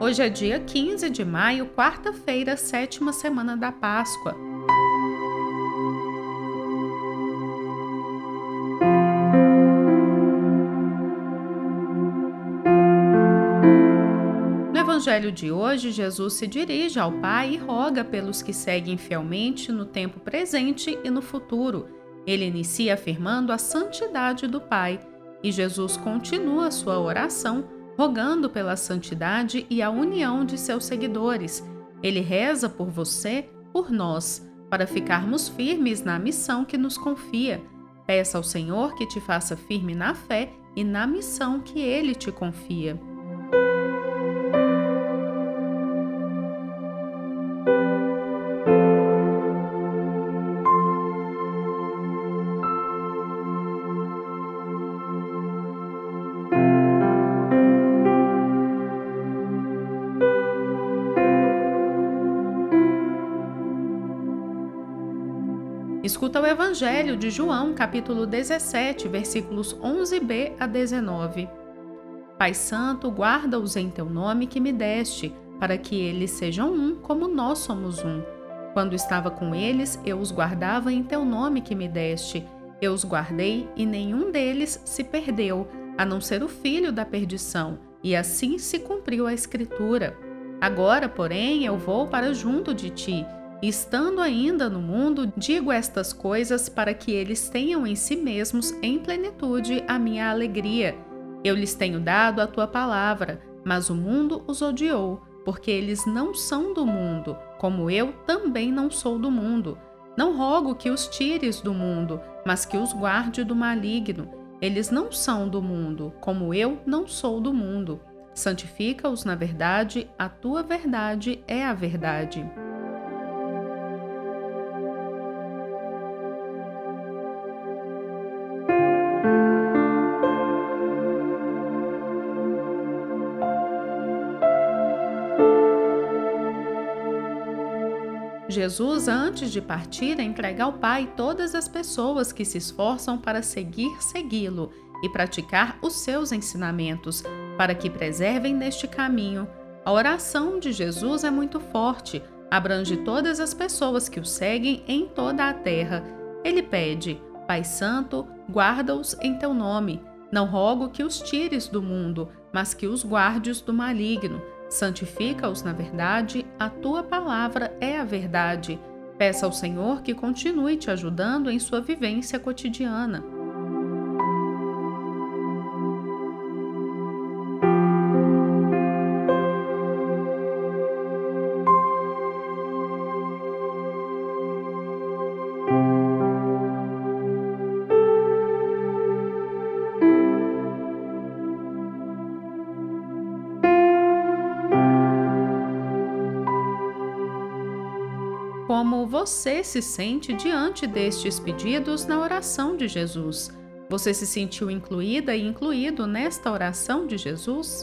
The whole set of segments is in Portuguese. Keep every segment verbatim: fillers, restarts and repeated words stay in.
Hoje é dia quinze de maio, quarta-feira, sétima semana da Páscoa. No Evangelho de hoje, Jesus se dirige ao Pai e roga pelos que seguem fielmente no tempo presente e no futuro. Ele inicia afirmando a santidade do Pai, e Jesus continua sua oração, rogando pela santidade e a união de seus seguidores. Ele reza por você, por nós, para ficarmos firmes na missão que nos confia. Peça ao Senhor que te faça firme na fé e na missão que Ele te confia. Escuta o Evangelho de João, capítulo dezessete, versículos onze b a dezenove. Pai Santo, guarda-os em teu nome que me deste, para que eles sejam um, como nós somos um. Quando estava com eles, eu os guardava em teu nome que me deste. Eu os guardei e nenhum deles se perdeu, a não ser o filho da perdição, e assim se cumpriu a Escritura. Agora, porém, eu vou para junto de ti. E estando ainda no mundo, digo estas coisas para que eles tenham em si mesmos, em plenitude, a minha alegria. Eu lhes tenho dado a tua palavra, mas o mundo os odiou, porque eles não são do mundo, como eu também não sou do mundo. Não rogo que os tires do mundo, mas que os guarde do maligno. Eles não são do mundo, como eu não sou do mundo. Santifica-os na verdade, a tua verdade é a verdade. Jesus, antes de partir, entrega ao Pai todas as pessoas que se esforçam para seguir, segui-lo e praticar os seus ensinamentos, para que preservem neste caminho. A oração de Jesus é muito forte, abrange todas as pessoas que o seguem em toda a terra. Ele pede: Pai Santo, guarda-os em teu nome. Não rogo que os tires do mundo, mas que os guardes do maligno. Santifica-os na verdade, a tua palavra é a verdade. Peça ao Senhor que continue te ajudando em sua vivência cotidiana. Como você se sente diante destes pedidos na oração de Jesus? Você se sentiu incluída e incluído nesta oração de Jesus?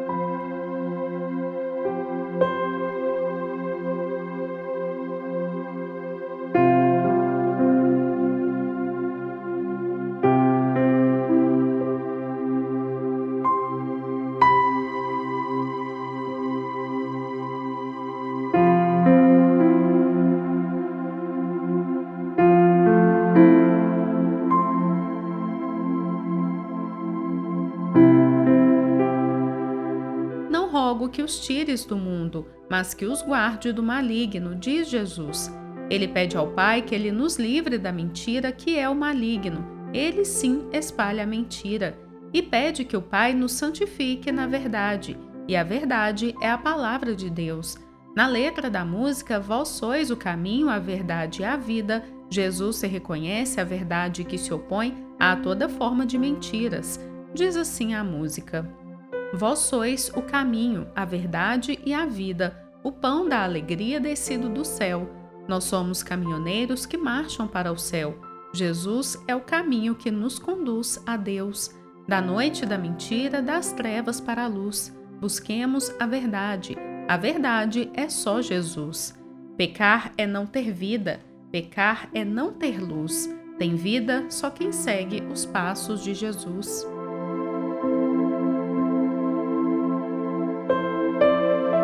Rogo que os tires do mundo, mas que os guarde do maligno, diz Jesus. Ele pede ao Pai que ele nos livre da mentira que é o maligno. Ele sim espalha a mentira. E pede que o Pai nos santifique na verdade. E a verdade é a palavra de Deus. Na letra da música Vós sois o caminho, a verdade e a vida, Jesus se reconhece a verdade que se opõe a toda forma de mentiras. Diz assim a música: Vós sois o caminho, a verdade e a vida, o pão da alegria descido do céu. Nós somos caminhoneiros que marcham para o céu. Jesus é o caminho que nos conduz a Deus. Da noite da mentira, das trevas para a luz. Busquemos a verdade. A verdade é só Jesus. Pecar é não ter vida. Pecar é não ter luz. Tem vida só quem segue os passos de Jesus.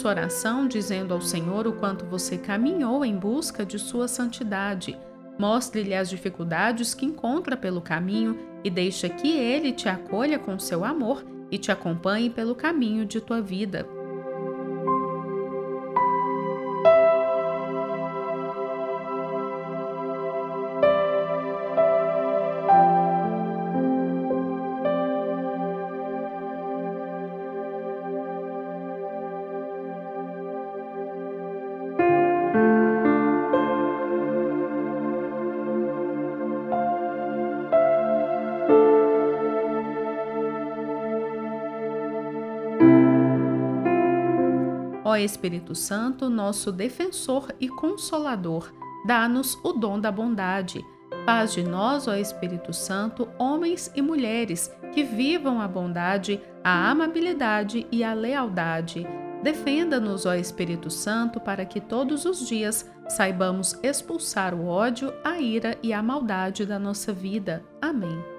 sua oração dizendo ao Senhor o quanto você caminhou em busca de sua santidade. Mostre-lhe as dificuldades que encontra pelo caminho e deixa que Ele te acolha com seu amor e te acompanhe pelo caminho de tua vida. Ó Espírito Santo, nosso defensor e consolador, dá-nos o dom da bondade. Faz de nós, ó Espírito Santo, homens e mulheres que vivam a bondade, a amabilidade e a lealdade. Defenda-nos, ó Espírito Santo, para que todos os dias saibamos expulsar o ódio, a ira e a maldade da nossa vida. Amém.